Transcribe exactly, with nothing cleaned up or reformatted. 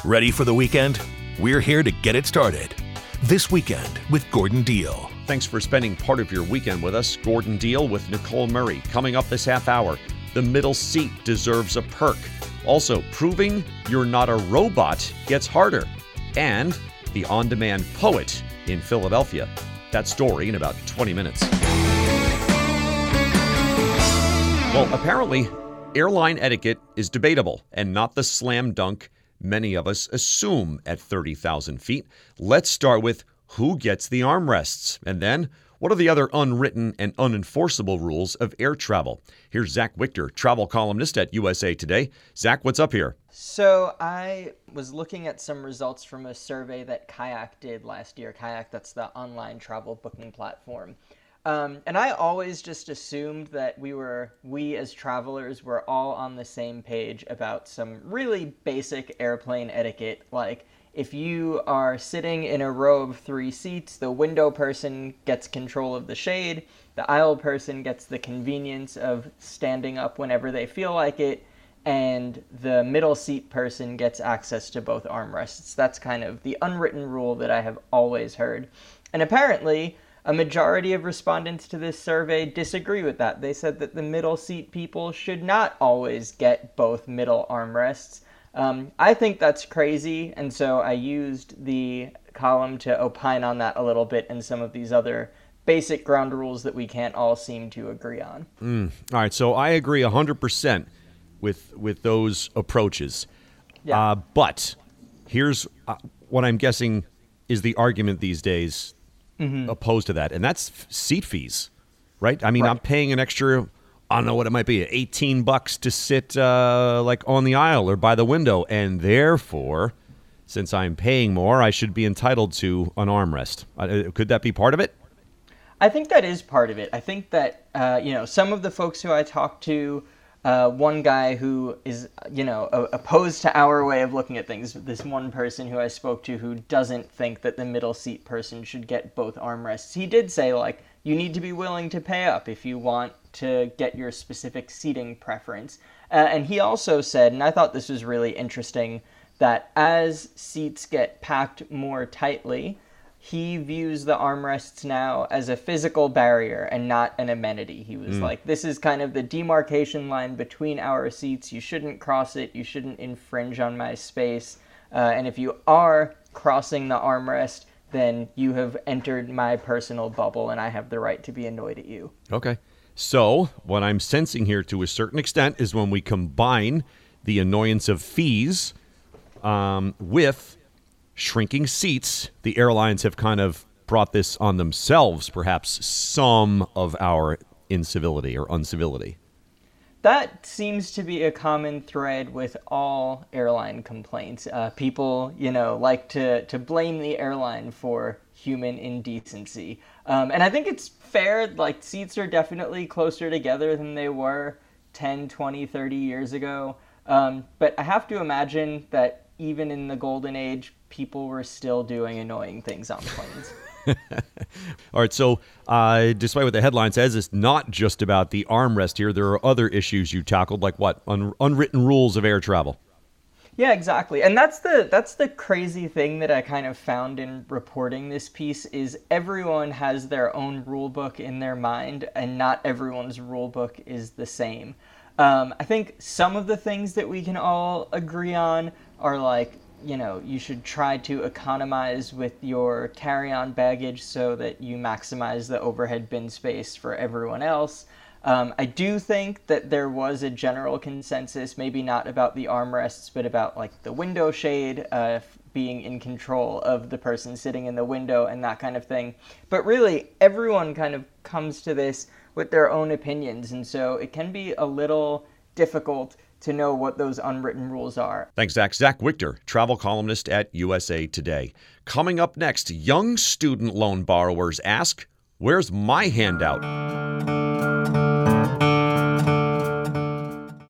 Ready for the weekend? We're here to get it started. This Weekend with Gordon Deal. Thanks for spending part of your weekend with us. Gordon Deal with Nicole Murray. Coming up this half hour, the middle seat deserves a perk. Also, proving you're not a robot gets harder. And the on-demand poet in Philadelphia. That story in about twenty minutes. Well, apparently, airline etiquette is debatable and not the slam dunk many of us assume at thirty thousand feet. Let's start with who gets the armrests, and then what are the other unwritten and unenforceable rules of air travel? Here's Zach Wichter, travel columnist at U S A Today. Zach, what's up here? So I was looking at some results from a survey that Kayak did last year. Kayak, that's the online travel booking platform. Um, and I always just assumed that we were, we as travelers were all on the same page about some really basic airplane etiquette. Like, if you are sitting in a row of three seats, the window person gets control of the shade, the aisle person gets the convenience of standing up whenever they feel like it, and the middle seat person gets access to both armrests. That's kind of the unwritten rule that I have always heard. And apparently, a majority of respondents to this survey disagree with that. They said that the middle seat people should not always get both middle armrests. Um, I think that's crazy, and so I used the column to opine on that a little bit and some of these other basic ground rules that we can't all seem to agree on. Mm. All right, so I agree one hundred percent with with those approaches. Yeah. Uh, but here's uh, what I'm guessing is the argument these days mm-hmm. opposed to that, and that's f- seat fees, right? I mean, right. I'm paying an extra, I don't know what it might be, eighteen bucks to sit uh, like on the aisle or by the window, and therefore, since I'm paying more, I should be entitled to an armrest. Uh, could that be part of it? I think that is part of it. I think that, uh, you know, some of the folks who I talked to, Uh, one guy who is, you know, opposed to our way of looking at things, this one person who I spoke to who doesn't think that the middle seat person should get both armrests, he did say, like, you need to be willing to pay up if you want to get your specific seating preference. Uh, and he also said, and I thought this was really interesting, that as seats get packed more tightly, he views the armrests now as a physical barrier and not an amenity. He was mm. like, this is kind of the demarcation line between our seats. You shouldn't cross it. You shouldn't infringe on my space. Uh, and if you are crossing the armrest, then you have entered my personal bubble and I have the right to be annoyed at you. Okay. So what I'm sensing here to a certain extent is when we combine the annoyance of fees um, with shrinking seats, the airlines have kind of brought this on themselves, perhaps some of our incivility or uncivility. That seems to be a common thread with all airline complaints. Uh, people, you know, like to, to blame the airline for human indecency. Um, and I think it's fair, like, seats are definitely closer together than they were ten, twenty, thirty years ago. Um, but I have to imagine that even in the golden age, people were still doing annoying things on planes. All right, so uh, despite what the headline says, it's not just about the armrest here. There are other issues you tackled, like what? Un- unwritten rules of air travel. Yeah, exactly. And that's the that's the crazy thing that I kind of found in reporting this piece is everyone has their own rule book in their mind, and not everyone's rule book is the same. Um, I think some of the things that we can all agree on are like, you know, you should try to economize with your carry-on baggage so that you maximize the overhead bin space for everyone else. Um, I do think that there was a general consensus, maybe not about the armrests, but about like the window shade uh, being in control of the person sitting in the window and that kind of thing. But really, everyone kind of comes to this with their own opinions, and so it can be a little difficult to know what those unwritten rules are. Thanks, Zach. Zach Wichter, travel columnist at U S A Today. Coming up next, young student loan borrowers ask, where's my handout?